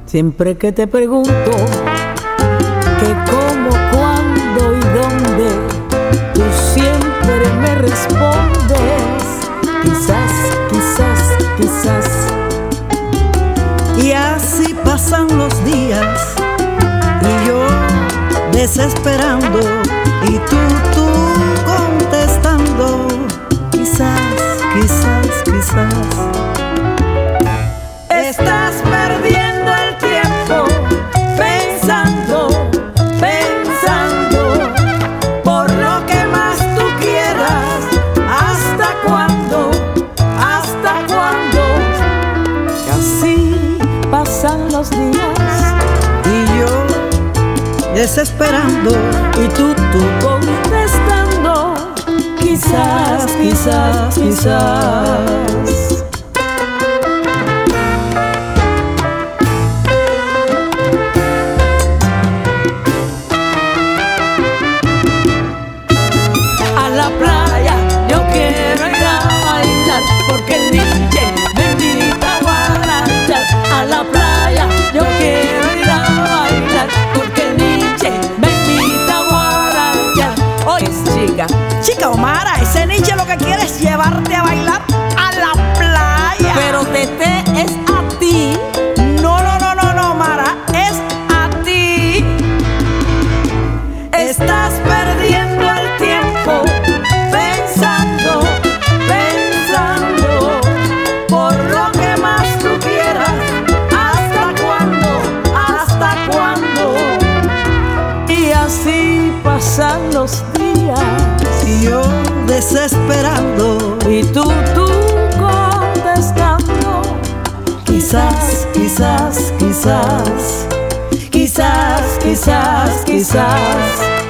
Siempre que te pregunto que cómo, cuándo y dónde, tú siempre me respondes quizás, quizás, quizás. Y así pasan los días y yo desesperando y tú contestando quizás, quizás, quizás. Estás perdiendo el tiempo pensando, pensando por lo que más tú quieras. ¿Hasta cuándo? ¿Hasta cuándo? Y así pasan los días Y yo desesperando y tú contestando quizás, quizás, quizás. A la playa yo quiero ir a bailar porque el DJ me invita a guarachar. A la playa yo quiero ir a bailar porque el DJ me invita a guarachar. Oye, chica, Chica Omara, ese Nietzsche lo que quiere es llevarte a bailar a la playa. pero Tete es a ti. No, no, no, no, no, Mara, es a ti. Estás perdiendo el tiempo pensando, pensando por lo que más tú quieras. ¿Hasta cuándo? ¿Hasta cuándo? Y así pasan los días Y yo desesperando y tú contestando quizás, quizás, quizás, quizás, quizás, quizás.